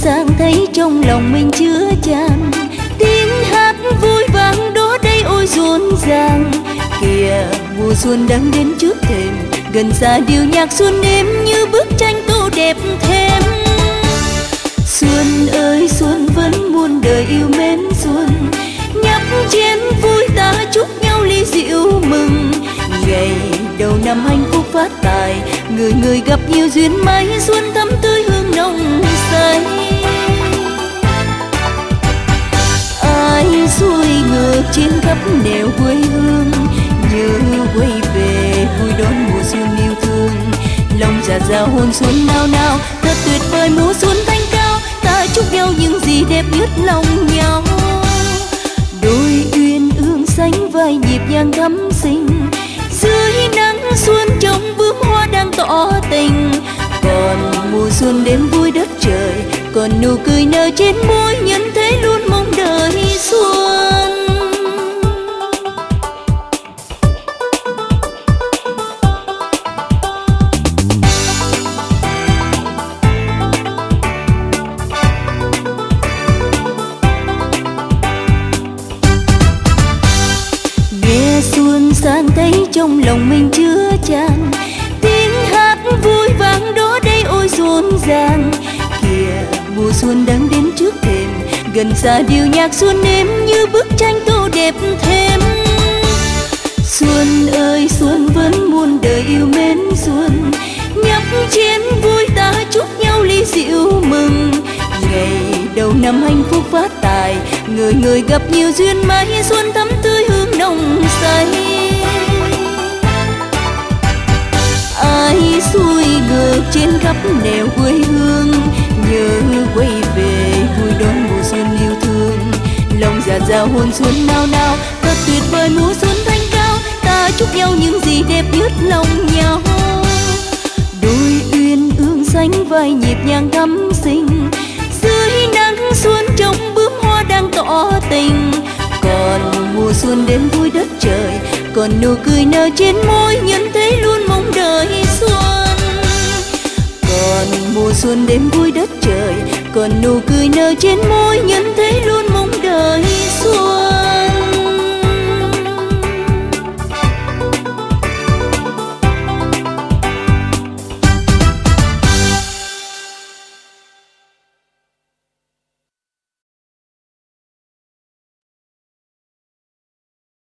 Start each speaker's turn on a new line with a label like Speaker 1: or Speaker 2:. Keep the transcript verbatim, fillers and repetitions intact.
Speaker 1: sang thấy trong lòng mình chứa chan. Tiếng hát vui vang đó đây ôi rộn ràng. Kìa mùa xuân đang đến trước thềm, gần xa điệu nhạc xuân êm như bức tranh tô đẹp thêm. Xuân ơi xuân vẫn muôn đời yêu mến xuân, nhấp chén vui ta chúc nhau ly rượu mừng. Ngày đầu năm hạnh phúc phát tài, người người gặp nhiều duyên may, xuân thắm tươi hương nồng say. Ai xuôi ngược trên khắp nẻo quê hương, nhớ quay về vui đón mùa xuân yêu thương. Lòng dạt dào hồn xuân nao nao, thật tuyệt vời mùa xuân thanh cao. Ta chúc nhau những gì đẹp nhất lòng nhau. Đôi uyên ương sánh vai nhịp nhàng thắm xinh, dưới nắng xuân trong bướm hoa đang tỏ tình. Còn mùa xuân đến vui đất trời, còn nụ cười nở trên môi, nhân thế luôn mong đợi xuân. Nghe xuân sang thấy trong lòng mình chứa chan. Tiếng hát vui vang đó đây ôi rộn ràng. Kìa mùa xuân đang đến trước thềm, gần xa điệu nhạc xuân êm như bức tranh tô đẹp thêm. Xuân ơi xuân vẫn muôn đời yêu mến xuân, nhấp chén vui ta chúc nhau ly rượu mừng. Ngày đầu năm hạnh phúc phát tài, người người gặp nhiều duyên may, xuân thắm tươi hương nồng say. Ai xuôi ngược trên khắp nẻo quê hương, nhớ quay về vui đón mùa xuân yêu thương. Lòng dạt dào hồn xuân nao nao, thật tuyệt vời mùa xuân thanh cao. Ta chúc nhau những gì đẹp nhất lòng nhau. Đôi uyên ương sánh vai nhịp nhàng thắm xinh, dưới nắng xuân trong bướm hoa đang tỏ tình. Còn mùa xuân đến vui đất trời, còn nụ cười nở trên môi, nhân